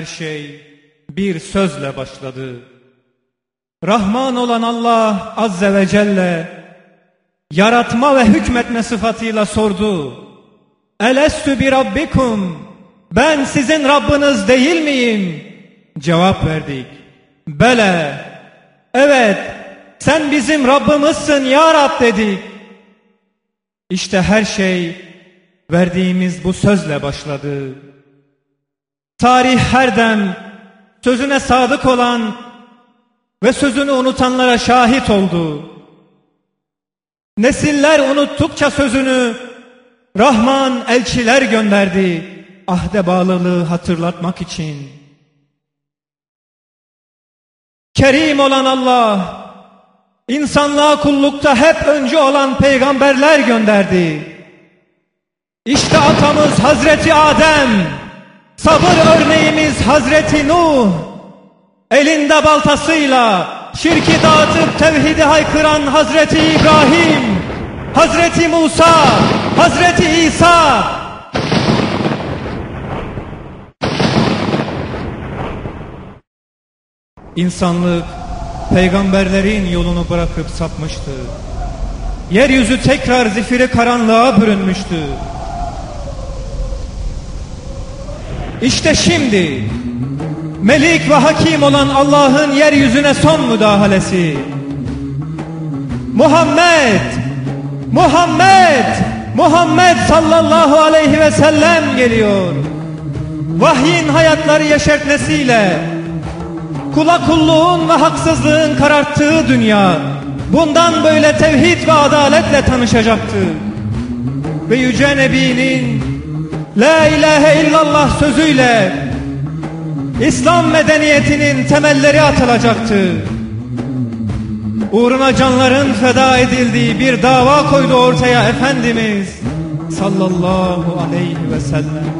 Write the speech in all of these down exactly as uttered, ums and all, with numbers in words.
her şey bir sözle başladı. Rahman olan Allah Azze ve Celle yaratma ve hükmetme sıfatıyla sordu. Elestü bi rabbikum, ben sizin Rabbiniz değil miyim? Cevap verdik. Bele, evet sen bizim Rabbimizsin ya Rab dedik. İşte her şey verdiğimiz bu sözle başladı. Tarih her dem sözüne sadık olan ve sözünü unutanlara şahit oldu. Nesiller unuttukça sözünü Rahman elçiler gönderdi ahde bağlılığı hatırlatmak için. Kerim olan Allah insanlığa kullukta hep öncü olan peygamberler gönderdi. İşte atamız Hazreti Adem, sabır örneğimiz Hazreti Nuh, elinde baltasıyla şirki dağıtıp tevhidi haykıran Hazreti İbrahim, Hazreti Musa, Hazreti İsa. İnsanlık peygamberlerin yolunu bırakıp sapmıştı. Yeryüzü tekrar zifiri karanlığa bürünmüştü. İşte şimdi Melik ve Hakim olan Allah'ın yeryüzüne son müdahalesi. Muhammed, Muhammed, Muhammed sallallahu aleyhi ve sellem geliyor. Vahyin hayatları yeşertmesiyle kula kulluğun ve haksızlığın kararttığı dünya bundan böyle tevhid ve adaletle tanışacaktı. Ve Yüce Nebi'nin La ilahe illallah sözüyle İslam medeniyetinin temelleri atılacaktı. Uğruna canların feda edildiği bir dava koydu ortaya Efendimiz sallallahu aleyhi ve sellem.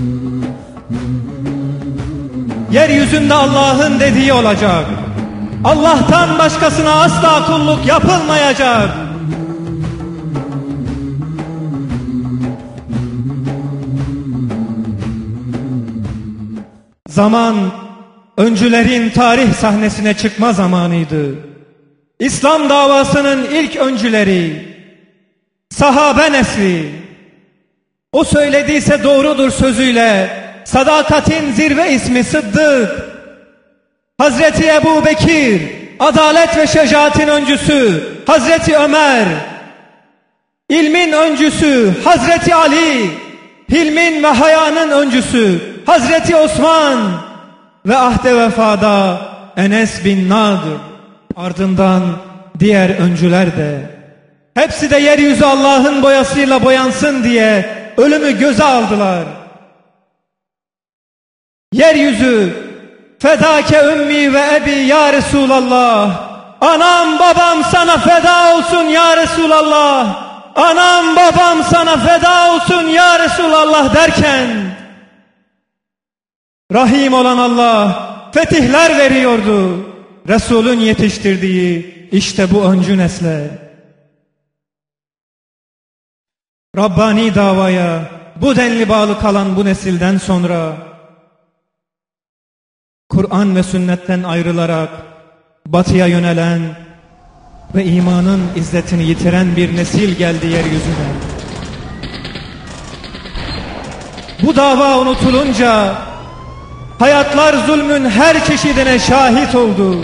Yeryüzünde Allah'ın dediği olacak. Allah'tan başkasına asla kulluk yapılmayacak. Zaman öncülerin tarih sahnesine çıkma zamanıydı. İslam davasının ilk öncüleri, sahabe nesli, o söylediyse doğrudur sözüyle sadakatin zirve ismi Sıddık, Hazreti Ebu Bekir, adalet ve şecaatin öncüsü Hazreti Ömer, ilmin öncüsü Hazreti Ali, hilmin ve hayanın öncüsü Hazreti Osman ve ahde vefada Enes bin Nadir, ardından diğer öncüler de. Hepsi de yeryüzü Allah'ın boyasıyla boyansın diye ölümü göze aldılar. Yeryüzü fedake ümmi ve ebi ya Resulallah, anam babam sana feda olsun ya Resulallah, anam babam sana feda olsun ya Resulallah derken Rahim olan Allah fetihler veriyordu. Resul'ün yetiştirdiği işte bu öncü nesle. Rabbani davaya bu denli bağlı kalan bu nesilden sonra Kur'an ve sünnetten ayrılarak batıya yönelen ve imanın izzetini yitiren bir nesil geldi yeryüzüne. Bu dava unutulunca hayatlar zulmün her çeşidine şahit oldu.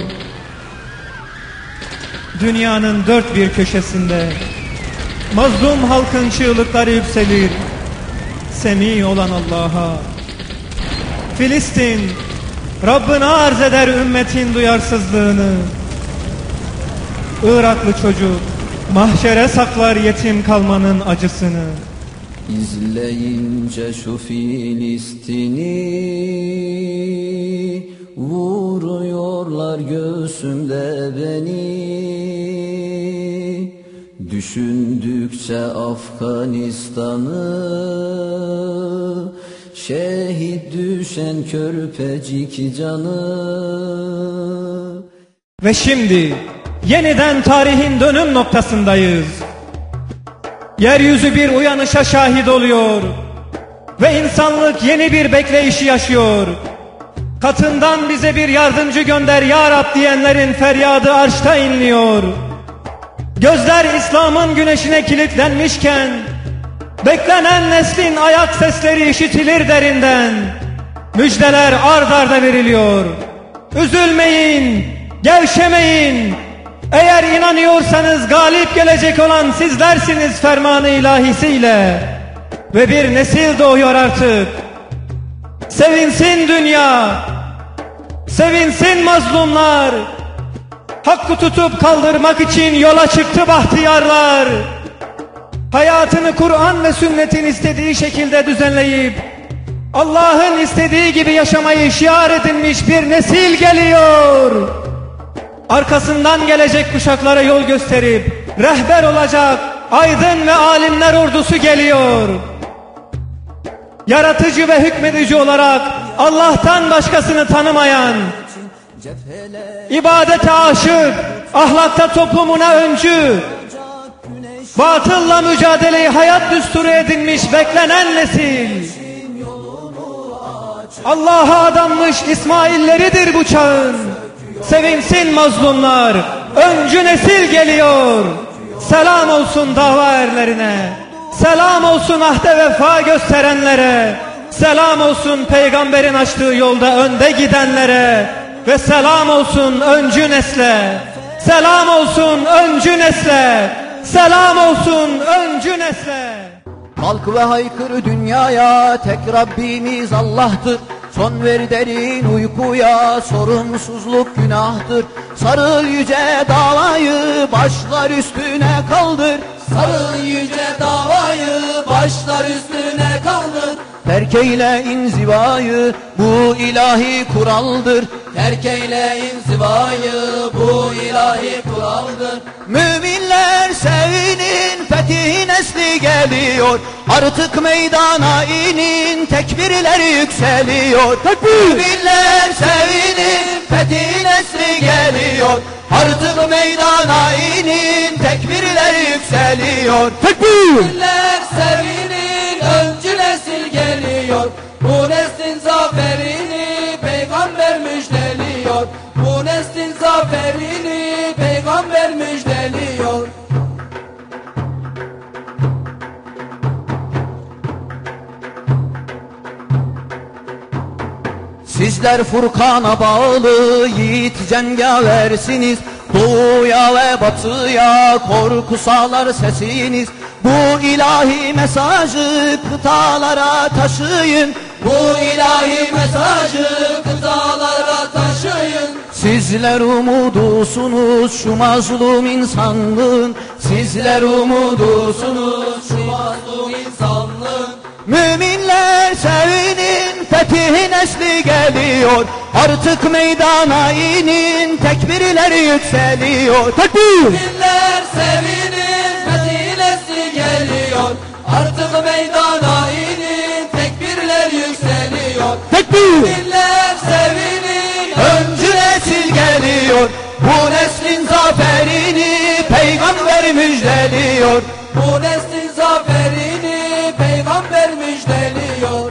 Dünyanın dört bir köşesinde mazlum halkın çığlıkları yükselir. Semi olan Allah'a. Filistin Rabbine arz eder ümmetin duyarsızlığını. Iraklı çocuk mahşere saklar yetim kalmanın acısını. İzleyince şu Filistin'i vuruyorlar göğsümde beni. Düşündükçe Afganistan'ı, şehit düşen körpecik canı. Ve şimdi yeniden tarihin dönüm noktasındayız. Yeryüzü bir uyanışa şahit oluyor ve insanlık yeni bir bekleyişi yaşıyor. katından bize bir yardımcı gönder ya Rab diyenlerin feryadı arşta inliyor. Gözler İslam'ın güneşine kilitlenmişken, beklenen neslin ayak sesleri işitilir derinden. Müjdeler ard arda veriliyor. Üzülmeyin, gevşemeyin. Eğer inanıyorsanız galip gelecek olan sizlersiniz fermanı ilahisiyle. Ve bir nesil doğuyor artık. Sevinsin dünya, sevinsin mazlumlar. Hakkı tutup kaldırmak için yola çıktı bahtiyarlar. Hayatını Kur'an ve sünnetin istediği şekilde düzenleyip Allah'ın istediği gibi yaşamayı şiar edinmiş bir nesil geliyor. Arkasından gelecek kuşaklara yol gösterip rehber olacak aydın ve alimler ordusu geliyor. Yaratıcı ve hükmedici olarak Allah'tan başkasını tanımayan, ibadete aşık, ahlakta toplumuna öncü, batılla mücadeleyi hayat düsturu edinmiş beklenen nesil. Allah'a adanmış İsmailleridir bu çağın. Sevinsin mazlumlar, öncü nesil geliyor. Selam olsun dava erlerine, selam olsun ahde vefa gösterenlere, selam olsun peygamberin açtığı yolda önde gidenlere ve selam olsun öncü nesle, selam olsun öncü nesle, selam olsun öncü nesle. Kalk ve haykır dünyaya, tek Rabbimiz Allah'tır. Son ver derin uykuya, sorumsuzluk günahtır. Sarıl yüce davayı, başlar üstüne kaldır. Sarıl yüce davayı, başlar üstüne kaldır. Terk eyle inzivayı, bu ilahi kuraldır. Terk eyle inzivayı, bu ilahi kuraldır. Müminler sevinin, fethi nesli geliyor. Artık meydana inin, tekbirler yükseliyor. Müminler sevinin, fethi nesli geliyor. Artık meydana inin, tekbirler yükseliyor. Müminler sevinin, öncü nesil geliyor. Bu neslin zaferini peygamber müjdeliyor. Bu neslin zaferini peygamber müjdeliyor. Sizler Furkan'a bağlı yiğit cengaversiniz. Doğuya ve batıya korku sağlar sesiniz. Bu ilahi mesajı kıtalara taşıyın. Bu ilahi mesajı kıtalara taşıyın. Sizler umudusunuz şu mazlum insanlığın. Sizler umudusunuz Şu mazlum insanlığın. Müminler sevinin, fethi nesli geliyor. Artık meydana inin, tekbirler yükseliyor. Tekbir! Müminler sevinin, fethi nesli geliyor. Artık meydana inin, tekbirler yükseliyor. Tekbir! Müminler sevinin, Öncü nesil geliyor. Bu neslin zaferini peygamber müjdeliyor. bu neslin zaferini peygamber müjdeliyor.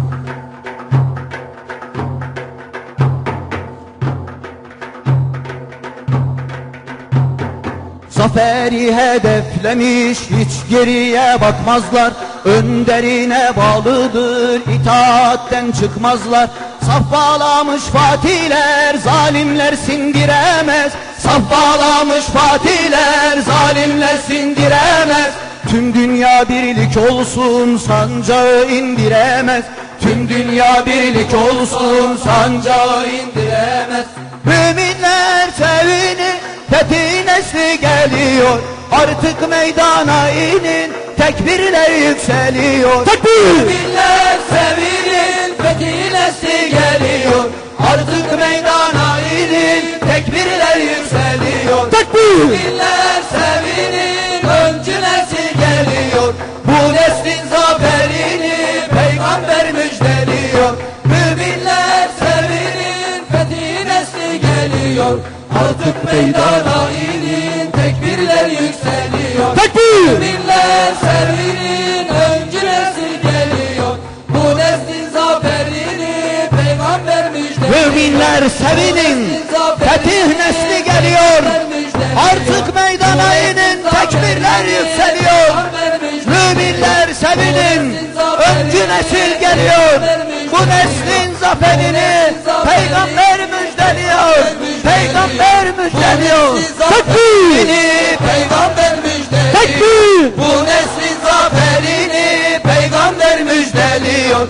Zaferi hedeflemiş, hiç geriye bakmazlar. Önderine bağlıdır, itaatten çıkmazlar. Saf bağlamış fatihler, zalimler sindiremez. Saf bağlamış fatihler, zalimler sindiremez. Tüm dünya birlik olsun, sancağı indiremez. Tüm dünya birlik olsun, sancağı indiremez. Müminler sevinin, fethi nesli geliyor. Artık meydana inin, tekbirler yükseliyor. Tekbir! Müminler sevinin, fethi nesli geliyor. Artık meydana inin, tekbirler yükseliyor. Tekbir! Müminler sevinin, öncü nesil geliyor. Bu neslin zaferini peygamber müjdeliyor. Müminler sevinin, fethi nesli geliyor. Artık meydana inin, tekbirler yükseliyor. Tekbir! Müminler sevinin, öncü nesil geliyor. Bu neslin zaferini peygamber müjdeliyor. Müminler sevinin, fetih nesli geliyor. Artık meydana inin, tekbirler yükseliyor. Müminler sevinin, öncü nesil geliyor. Bu neslin zaferini Peygamber müjdeliyor. Peygamber müjdeliyor. Tekbir! Peygamber müjdeliyor. Tekbir! Bu neslin zaferini Peygamber müjdeliyor.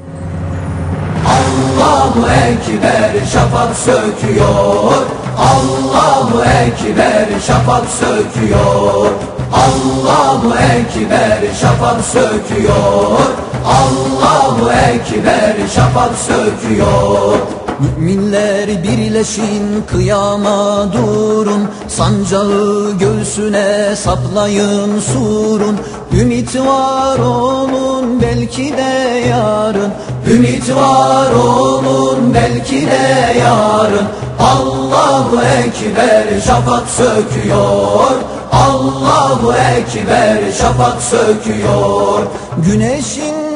Allahu Ekber, şafak söküyor. Allahu Ekber, şafak söküyor. Allahu Ekber, şafak söküyor. Allahu Ekber, şafak söküyor. Müminler birleşin, kıyama durun. Sancağı göğsüne saplayın, surun. Ümit var olun, belki de yarın. Ümit var olun, belki de yarın. Allahu Ekber, şafak söküyor. Allahu Ekber, şafak söküyor. Güneşin